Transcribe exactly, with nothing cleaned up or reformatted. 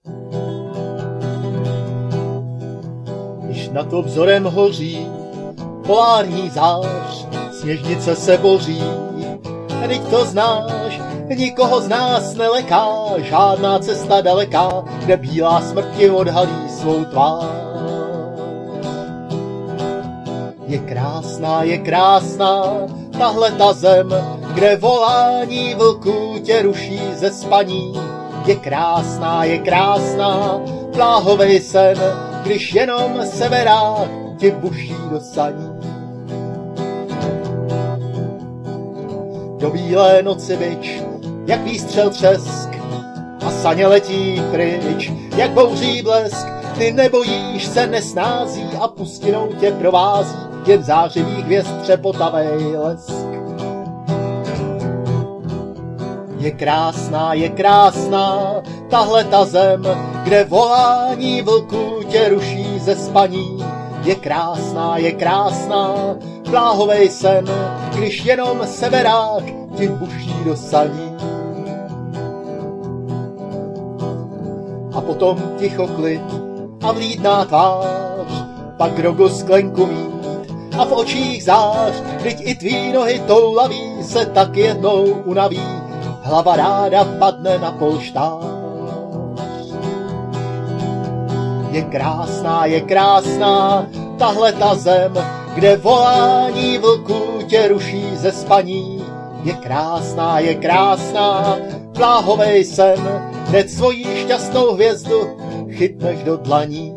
Když nad obzorem hoří polární zář, sněžnice se boří, vždyť to znáš, nikoho z nás neleká, žádná cesta daleká, kde bílá smrt ti odhalí svou tvář. Je krásná, je krásná, tahle ta zem, kde volání vlků tě ruší ze spaní. Je krásná, je krásná, pláhovej sen, když jenom severák ti buší do saní. Do bílé noci vič, jak výstřel třesk, a saně letí pryč, jak bouří blesk. Ty nebojíš se, nesnází a pustinou tě provází jen zářivý hvězd třepotavej lesk. Je krásná, je krásná, tahle ta zem, kde volání vlků tě ruší ze spaní. Je krásná, je krásná, pláhovej sen, když jenom severák ti buší do saní. A potom ticho klid a vlídná tvář, pak rogu sklenku mít a v očích zář, vždyť i tvý nohy toulaví se tak jednou unaví, hlava ráda padne na polštář. Je krásná, je krásná, tahle ta zem, kde volání vlků tě ruší ze spaní. Je krásná, je krásná, pláhovej sen, hned svojí šťastnou hvězdu chytneš do dlaní.